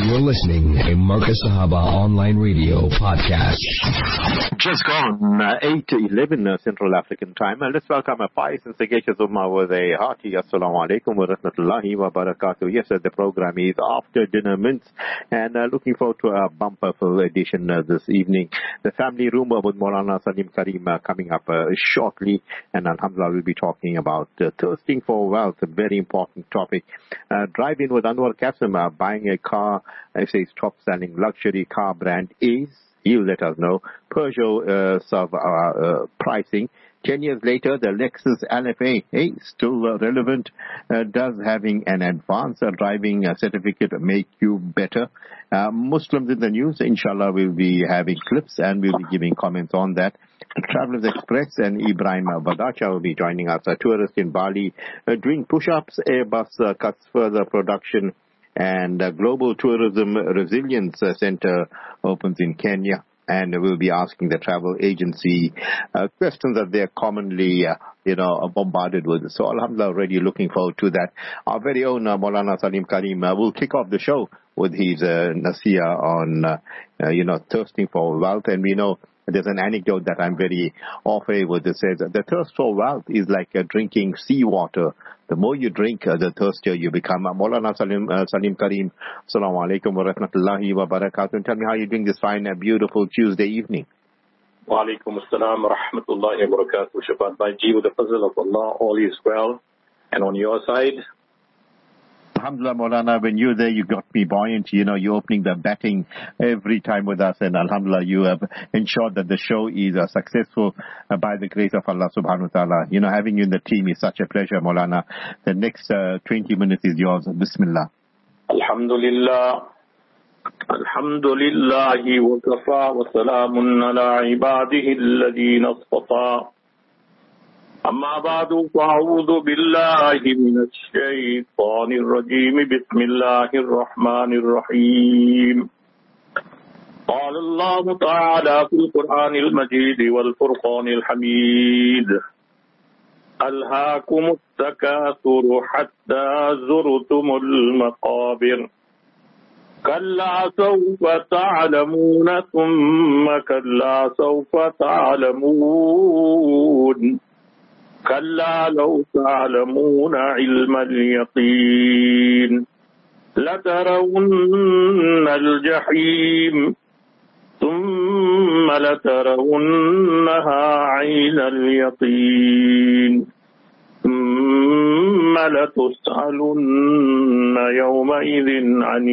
You're listening to Marcus Sahaba Online Radio Podcast. Just gone 8:11 Central African Time. Let's welcome Faiz and Segecha Zuma with a hearty Assalamu alaikum wa rahmatullahi wa barakatuh. Yes, the program is After Dinner Mints, and looking forward to a bumper full edition this evening. The family room with Maulana Salim Karim coming up shortly, and alhamdulillah we'll be talking about thirsting for wealth, a very important topic. Drive-in with Anwar Qasim, buying a car, I say its top-selling luxury car brand is, he'll let us know, Peugeot pricing. 10 years later, the Lexus LFA, still relevant. Does having an advanced driving certificate make you better? Muslims in the news, inshallah, we'll be having clips and we'll be giving comments on that. Travelers Express and Ibrahim Badacha will be joining us. A tourist in Bali doing push-ups. Airbus cuts further production, and Global Tourism Resilience Center opens in Kenya. And we'll be asking the travel agency questions that they're commonly, bombarded with. So alhamdulillah, already looking forward to that. Our very own Maulana Salim Karim will kick off the show with his nasiyah on, thirsting for wealth. And we know there's an anecdote that I'm very au fait with. It says the thirst for wealth is like drinking seawater. The more you drink, the thirstier you become. Maulana Salim Karim, Assalamu alaikum wa rahmatullahi wa barakatuh. And tell me how you're doing this fine, beautiful Tuesday evening. Wa alaikum assalam wa rahmatullahi wa barakatuh. Shabbat Baiji, with the fazl of Allah, all is well. And on your side? Alhamdulillah, Maulana, when you're there, you got me buoyant. You're opening the batting every time with us. And alhamdulillah, you have ensured that the show is successful by the grace of Allah subhanahu wa ta'ala. Having you in the team is such a pleasure, Maulana. The next 20 minutes is yours. Bismillah. Alhamdulillah. Alhamdulillahi wa kafa wa salamun ala ibadihi alladhina asfafa. أما بعد فأعوذ بالله من الشيطان الرجيم بسم الله الرحمن الرحيم قال الله تعالى في القرآن المجيد والفرقان الحميد ألهاكم التكاثر حتى زرتم المقابر كلا سوف تعلمون ثم كلا سوف تعلمون كلا لو تعلمون علم اليقين لترون الجحيم ثم لترونها عين اليقين ثم لتسألن يومئذ عن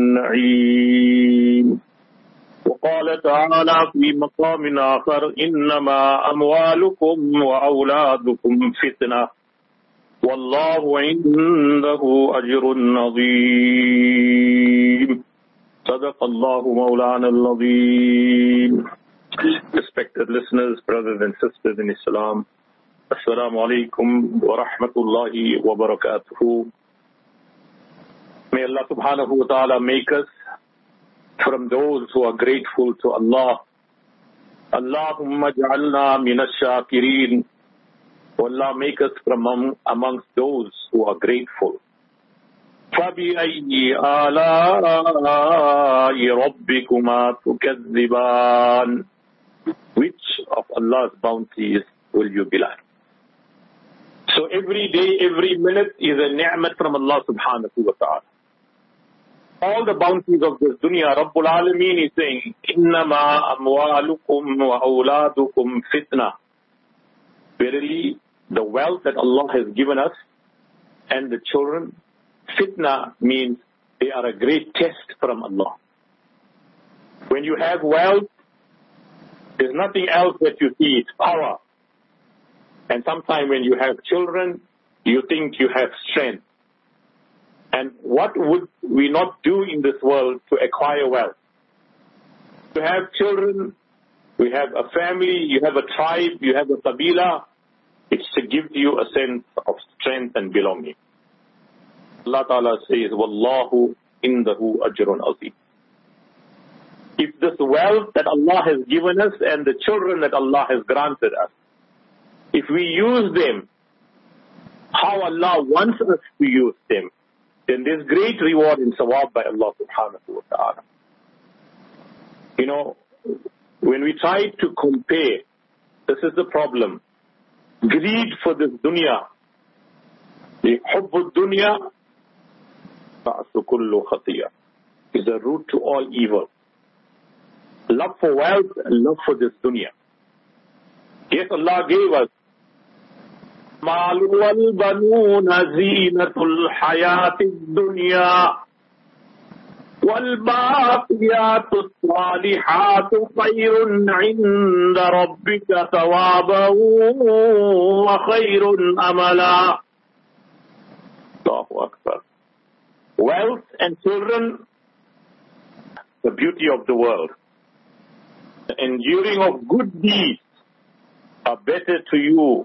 النعيم وقال تعالى في مقام آخر إنما أموالكم وأولادكم فتنة والله عنده أجر عظيم صدق الله مولانا العظيم. Respected listeners, brothers and sisters in Islam, Assalamu alaikum wa rahmatullahi wa barakatuhu. May Allah subhanahu wa ta'ala make us from those who are grateful to Allah. Allahumma ja'alna minash shakirin. Allah, make us from amongst those who are grateful. فَبِأَيِّ آلَاءِ رَبِّكُمَا تُكَذِّبَانِ. Which of Allah's bounties will you be like? So every day, every minute is a ni'mat from Allah subhanahu wa ta'ala. All the bounties of this dunya, Rabbul Alameen is saying, إِنَّمَا أَمْوَالُكُمْ وَأَوْلَادُكُمْ فِتْنَةً. Verily, the wealth that Allah has given us and the children, fitna means they are a great test from Allah. When you have wealth, there's nothing else that you see, it's power. And sometimes when you have children, you think you have strength. And what would we not do in this world to acquire wealth? To have children, we have a family, you have a tribe, you have a qabila. It's to give you a sense of strength and belonging. Allah Ta'ala says, Wallahu indahu ajrun azim. If this wealth that Allah has given us and the children that Allah has granted us, if we use them how Allah wants us to use them, then there's great reward in sawab by Allah subhanahu wa ta'ala. You know, when we try to compare, this is the problem. Greed for this dunya, the hubbu dunya, ra'su kullu khatiya, is the root to all evil. Love for wealth and love for this dunya. Yes, Allah gave us مال والبنون زينة الحياة الدنيا والباقيات الصالحات خير عند ربك ثوابا وخير أملا. Allahu Akbar. Wealth and children, the beauty of the world. The enduring of good deeds are better to you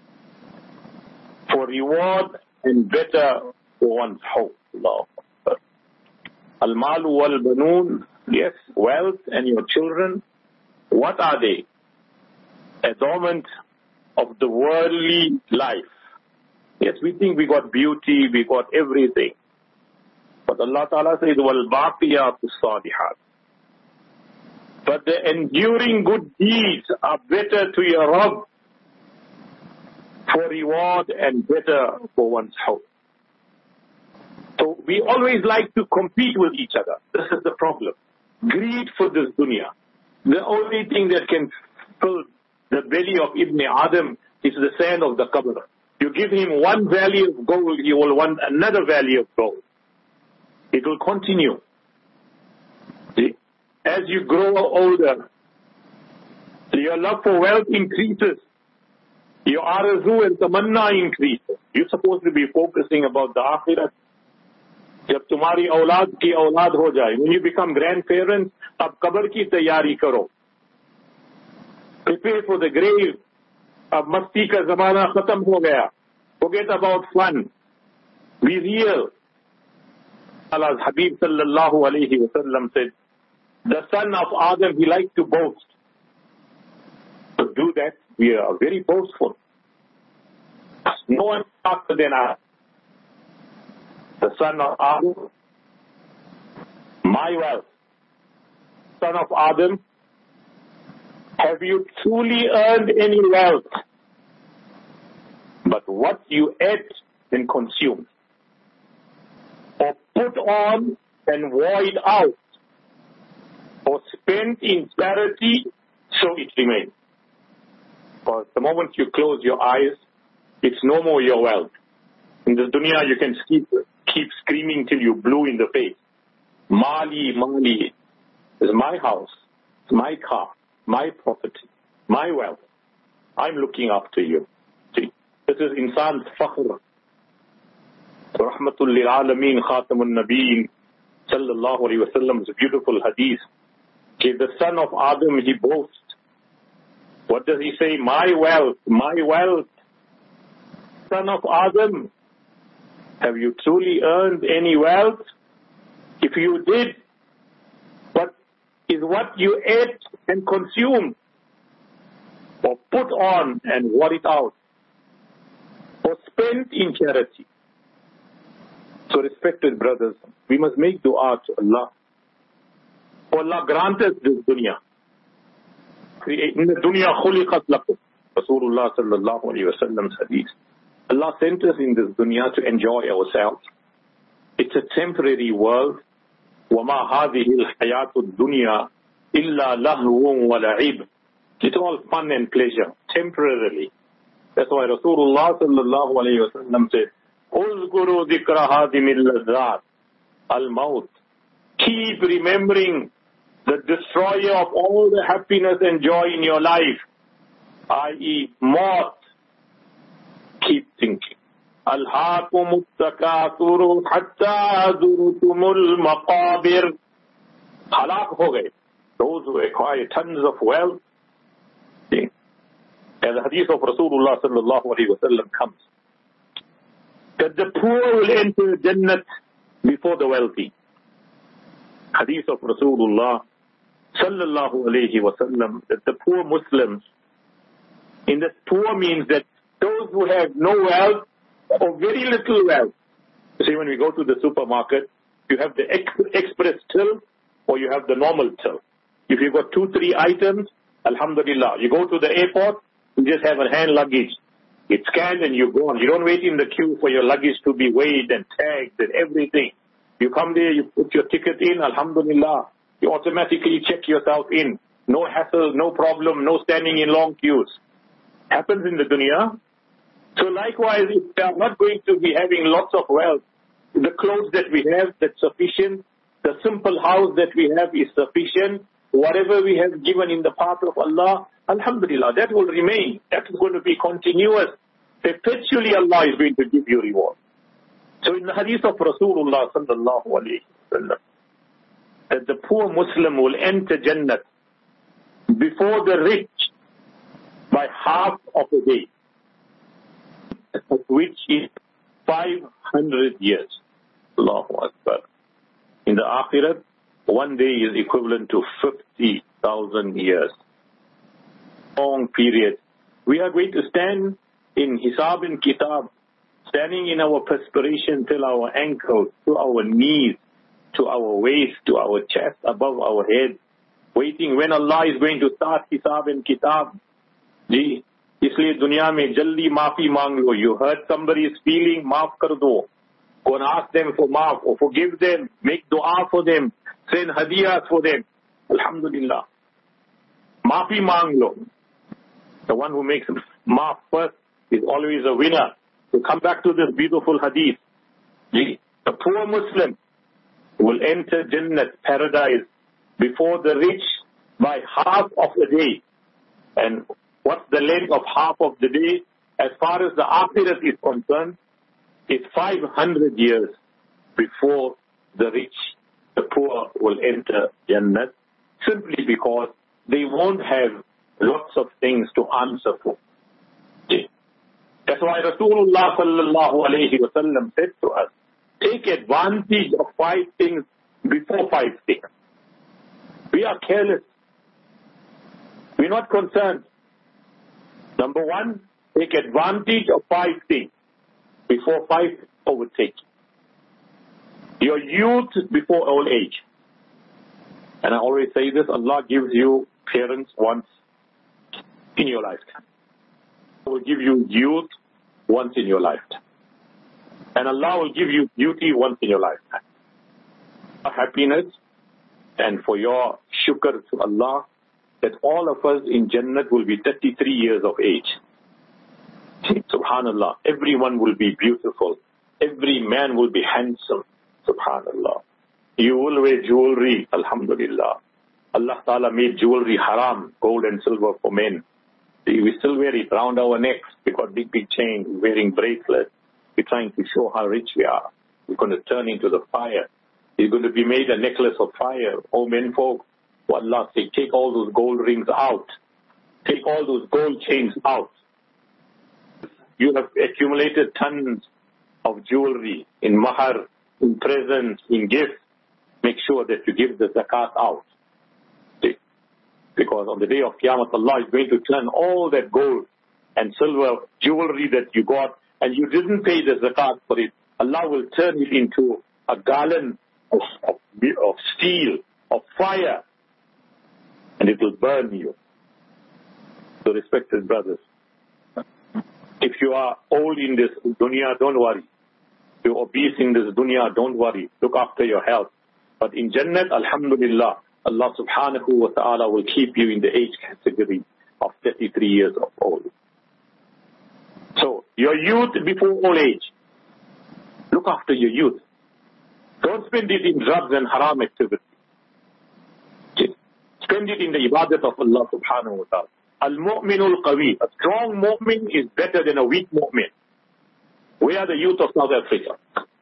for reward and better for one's hope. Allahu Akbar. Al-malu wal-banoon, yes, wealth and your children, what are they? Adornment of the worldly life. Yes, we think we got beauty, we got everything. But Allah Ta'ala says, وَالْبَاقِيَاتُ الصَّالِحَاتُ. But the enduring good deeds are better to your Rabb for reward and better for one's hope. So we always like to compete with each other. This is the problem. Greed for this dunya. The only thing that can fill the belly of Ibn Adam is the sand of the qabr. You give him one value of gold, he will want another value of gold. It will continue. See? As you grow older, your love for wealth increases. Your arazu and tamanna increases. You're supposed to be focusing about the akhirat. जब तुम्हारी औलाद की औलाद हो जाए, when you become grandparents, अब कब्र की तैयारी करो. Prepare for the grave. अब मस्ती का जमाना खत्म हो गया. Forget about fun. Be real. Allah's Habib sallallahu alayhi wa sallam said, the son of Adam, he liked to boast. To do that, we are very boastful. No one faster than us. The son of Adam, my wealth. Son of Adam, have you truly earned any wealth? But what you ate and consumed, or put on and void out, or spent in charity, so it remains. Because the moment you close your eyes, it's no more your wealth. In the dunya, you can keep screaming till you blue in the face. Mali, Mali is my house, my car, my property, my wealth. I'm looking after you. See, this is insan's fakhr. Rahmatul lil alameen, khatamun nabiyyin, sallallahu alayhi wa sallam's beautiful hadith. Okay, the son of Adam, he boasts. What does he say? My wealth, my wealth. Son of Adam, have you truly earned any wealth? If you did, what is what you ate and consumed, or put on and wore it out, or spent in charity? So respected brothers, we must make dua to Allah. For Allah grant us this dunya. In the dunya khuliqat lakum. Rasulullah sallallahu alayhi wa sallam's hadith. Allah sent us in this dunya to enjoy ourselves. It's a temporary world. وَمَا هَذِهِ الْحَيَاةُ الدُّنْيَا إِلَّا لَهْوٌ وَلَعِبٌ. It's all fun and pleasure, temporarily. That's why Rasulullah sallallahu alayhi wa sallam said, اُذْكُرُوا ذِكْرَ هَادِمِ اللَّذَّاتِ الْمَوْتِ. Keep remembering the destroyer of all the happiness and joy in your life, i.e. moth. Keep thinking. أَلْهَاكُمُ التَّكَاثُرُ حَتَّى زُرْتُمُ الْمَقَابِرِ. Halak ho gaye. Those who acquire tons of wealth. As the hadith of Rasulullah sallallahu alayhi wa sallam comes, that the poor will enter Jannat before the wealthy. Hadith of Rasulullah sallallahu alayhi wa sallam, that the poor Muslims, in that poor means that those who have no wealth or very little wealth, You see, when we go to the supermarket, you have the express till or you have the normal till. If you've got 2-3 items, alhamdulillah. You go to the airport, you just have a hand luggage. It's scanned and you go on. You don't wait in the queue for your luggage to be weighed and tagged and everything. You come there, you put your ticket in, alhamdulillah. You automatically check yourself in. No hassle, no problem, no standing in long queues. Happens in the dunya. So likewise, if we are not going to be having lots of wealth, the clothes that we have, that's sufficient. The simple house that we have is sufficient. Whatever we have given in the path of Allah, alhamdulillah, that will remain. That is going to be continuous. Perpetually Allah is going to give you reward. So in the hadith of Rasulullah sallallahu alayhi wa sallam, that the poor Muslim will enter Jannah before the rich by half of a day, which is 500 years. Allahu Akbar. In the Akhirat, one day is equivalent to 50,000 years. Long period. We are going to stand in Hisab and Kitab, standing in our perspiration till our ankles, to our knees, to our waist, to our chest, above our head, waiting when Allah is going to start Hisab and Kitab. Ji, isliye dunya mein jaldi maafi maang lo. You hurt somebody's feeling, maaf kar do. Go and ask them for maaf or forgive them, make dua for them, send hadiyas for them. Alhamdulillah. Maafi maang lo. The one who makes maaf first is always a winner. So come back to this beautiful hadith. The poor Muslim will enter Jannah, paradise, before the rich by half of a day. And what's the length of half of the day? As far as the Akhirat is concerned, it's 500 years before the rich, the poor will enter Jannah, simply because they won't have lots of things to answer for. That's why Rasulullah sallallahu alayhi wa sallam said to us, take advantage of 5 things before 5 things. We are careless. We're not concerned. Number 1, take advantage of 5 things before 5 overtake. Your youth before old age. And I always say this, Allah gives you parents once in your lifetime. Allah will give you youth once in your lifetime. And Allah will give you beauty once in your lifetime. Happiness and for your shukr to Allah that all of us in Jannah will be 33 years of age. Subhanallah. Everyone will be beautiful. Every man will be handsome. Subhanallah. You will wear jewelry. Alhamdulillah. Allah Ta'ala made jewelry haram, gold and silver for men. We still wear it around our necks. We got big chains, wearing bracelets. We're trying to show how rich we are. We're going to turn into the fire. It's going to be made a necklace of fire. Oh, men folk, what Allah say, take all those gold rings out. Take all those gold chains out. You have accumulated tons of jewelry in mahar, in presents, in gifts. Make sure that you give the zakat out. Because on the day of Qiyamah, Allah is going to turn all that gold and silver jewelry that you got and you didn't pay the zakat for it. Allah will turn it into a garland of steel, of fire, and it will burn you. So respected brothers, if you are old in this dunya, don't worry. If you're obese in this dunya, don't worry. Look after your health. But in Jannah, alhamdulillah, Allah subhanahu wa ta'ala will keep you in the age category of 33 years of old. So, your youth before old age. Look after your youth. Don't spend it in drugs and haram activity. Spend it in the ibadat of Allah subhanahu wa ta'ala. Al-mu'minul qawi. A strong mu'min is better than a weak mu'min. We are the youth of South Africa.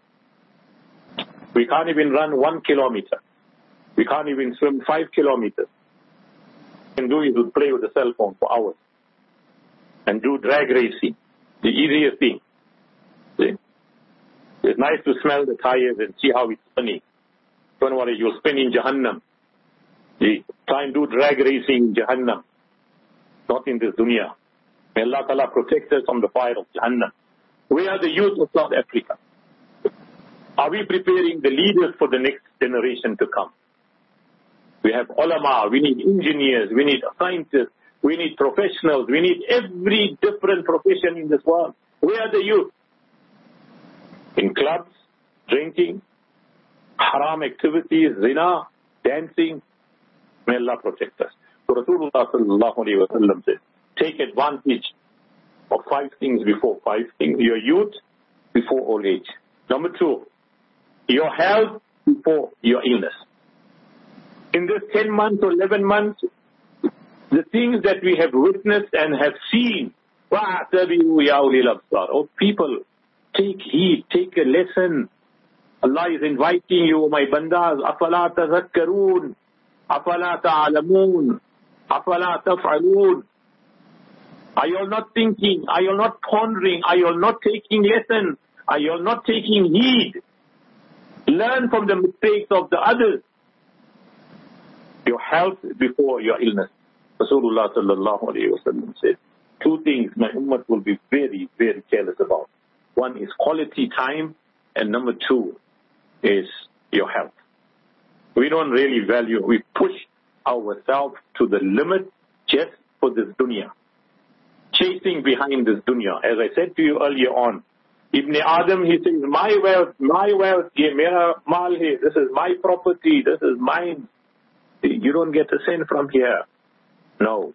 We can't even run 1 kilometer. We can't even swim 5 kilometers. What we can do is to play with the cell phone for hours and do drag racing, the easiest thing. See? It's nice to smell the tires and see how it's spinning. Don't worry, you'll spin in Jahannam. See? Try and do drag racing in Jahannam, not in this dunya. May Allah Ta'ala protect us from the fire of Jahannam. We are the youth of South Africa. Are we preparing the leaders for the next generation to come? We have ulama, we need engineers, we need scientists, we need professionals, we need every different profession in this world. Where are the youth? In clubs, drinking, haram activities, zina, dancing. May Allah protect us. So Rasulullah sallallahu alayhi wa sallam says, take advantage of 5 things before 5 things. Your youth before old age. Number 2, your health before your illness. In this 10 months or 11 months, the things that we have witnessed and have seen, oh people, take heed, take a lesson. Allah is inviting you, my bandas, أَفَلَا تَذَكَّرُونَ أَفَلَا تَعْلَمُونَ أَفَلَا تَفْعَلُونَ. Are you all not thinking? Are you all not pondering? Are you all not taking lessons? Are you all not taking heed? Learn from the mistakes of the others. Your health before your illness. Rasulullah sallallahu alayhi wa sallam said, 2 things my ummah will be very, very careless about. 1 is quality time, and number 2 is your health. We don't really value, we push ourselves to the limit just for this dunya. Chasing behind this dunya. As I said to you earlier on, Ibn Adam, he says, my wealth, ye mera maal hai, this is my property, this is mine. You don't get a cent from here. No.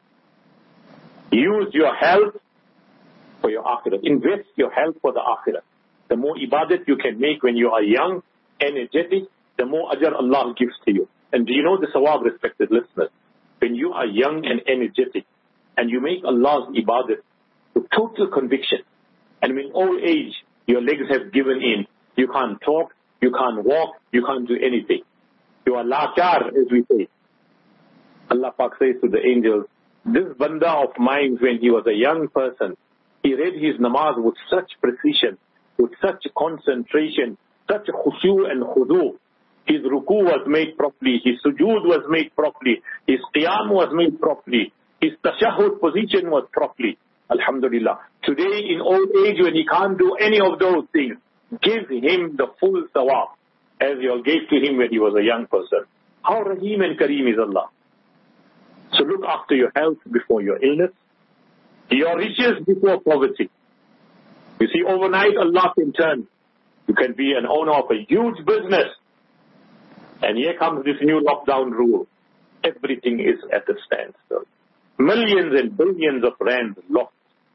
Use your health for your akhirah. Invest your health for the akhirah. The more ibadat you can make when you are young, energetic, the more ajr Allah gives to you. And do you know the sawab, respected listeners? When you are young and energetic, and you make Allah's ibadat with total conviction, and in old age, your legs have given in, you can't talk, you can't walk, you can't do anything. You are lakar, as we say. Allah Pak says to the angels, this banda of mine, when he was a young person, he read his namaz with such precision, with such concentration, such khushu and khudu. His ruku was made properly, his sujood was made properly, his qiyam was made properly, his tashahhud position was properly. Alhamdulillah. Today in old age when he can't do any of those things, give him the full sawab as you all gave to him when he was a young person. How Rahim and Kareem is Allah. So look after your health before your illness, your riches before poverty. You see, overnight Allah can turn. You can be an owner of a huge business, and here comes this new lockdown rule. Everything is at a standstill. Millions and billions of rands lost.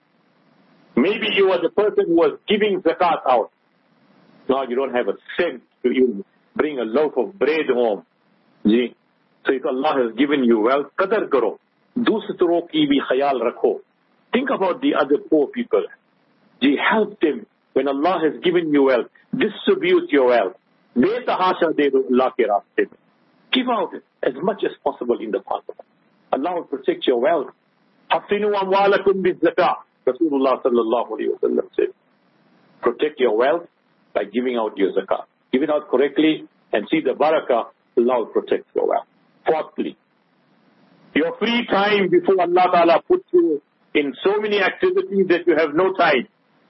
Maybe you are the person who was giving zakat out. Now you don't have a cent to even bring a loaf of bread home. See? So if Allah has given you wealth, qadar karo. Dusro ki bhi khayal rakho. Think about the other poor people. See, help them. When Allah has given you wealth, distribute your wealth. Betahasha de do Allah ke raaste mein. Give out as much as possible in the path of Allah. Allah will protect your wealth. Hafinu amwalakum bizakah. Rasulullah sallallahu alayhi wa sallam said, protect your wealth by giving out your zakah. Give it out correctly and see the barakah. Allah will protect your wealth. 4thly, your free time before Allah Ta'ala puts you in so many activities that you have no time.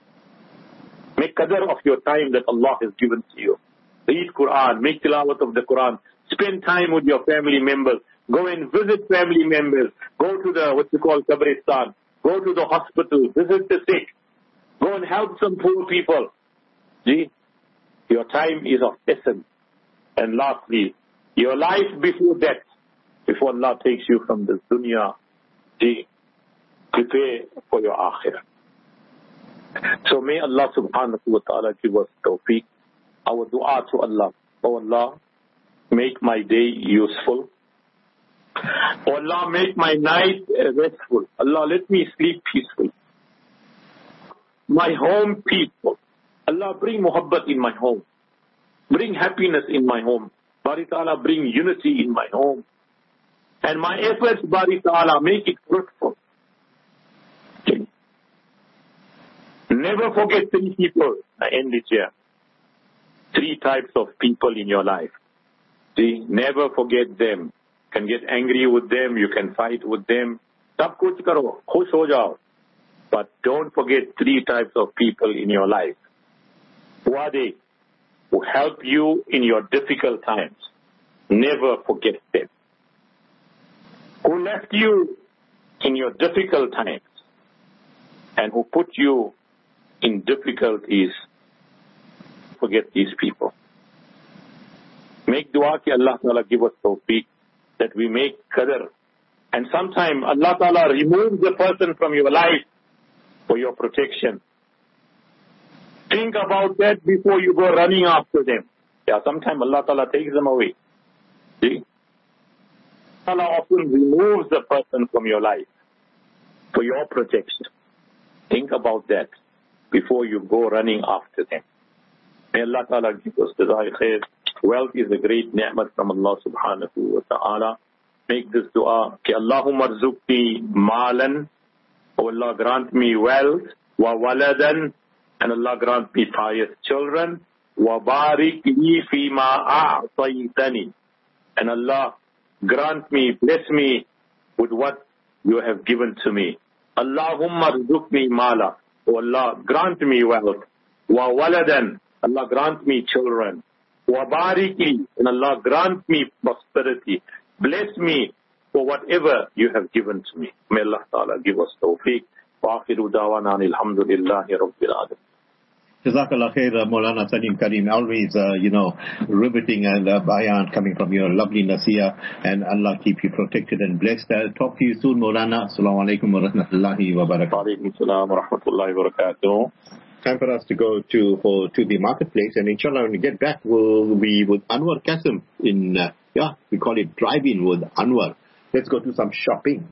Make qadr of your time that Allah has given to you. Read Quran, make tilawat of the Quran, spend time with your family members, go and visit family members, go to the, Qabristan, go to the hospital, visit the sick, go and help some poor people. See, your time is of essence. And lastly, your life before death, before Allah takes you from this dunya, see, prepare for your akhirah. So may Allah subhanahu wa ta'ala give us tawfiq. Our dua to Allah. Oh Allah, make my day useful. Oh Allah, make my night restful. Allah, let me sleep peaceful. My home peaceful. Allah, bring muhabbat in my home. Bring happiness in my home. Bari Ta'ala, bring unity in my home. And my efforts, Bari Ta'ala, make it fruitful. Okay. Never forget 3 people. I end it here. 3 types of people in your life. See, never forget them. You can get angry with them, you can fight with them. Sab kuch karo, khush ho jao. But don't forget 3 types of people in your life. Who are they? who help you in your difficult times. Never forget them. Who left you in your difficult times and who put you in difficulties. Forget these people. Make dua ki Allah Ta'ala give us tawfiq that we make qadr. And sometimes Allah Ta'ala removes the person from your life for your protection. Think about that before you go running after them. Yeah, sometimes Allah Ta'ala takes them away. See? Allah often removes the person from your life for your protection. Think about that before you go running after them. May Allah Ta'ala give us jazai khair. Wealth is a great ni'mat from Allah Subhanahu wa Ta'ala. Make this dua. Ki Allahumma rzuqni malan. Oh Allah, grant me wealth. Wa waladan. And Allah grant me pious children. Wa barik li fima a'taytani. And Allah grant me, bless me with what you have given to me. Allahumma rzuqni mala. Oh Allah, grant me wealth. Wa waladan. Allah grant me children. Wa bariki. And Allah grant me prosperity. Bless me for whatever you have given to me. May Allah Ta'ala give us tawfiq. Wa akhiru dawana alhamdulillahi rabbil alamin. Jazakallah khair, Maulana Salim Karim. Always, riveting and bayan coming from your lovely Nasiya, and Allah keep you protected and blessed. Talk to you soon, Maulana. Assalamu alaikum wa rahmatullahi wa barakatuh. Wa alaikum assalam wa rahmatullahi wa barakatuh. Time for us to go to the marketplace, and inshallah when we get back, we'll be with Anwar Qasim in, we call it Drive-In with Anwar. Let's go do some shopping.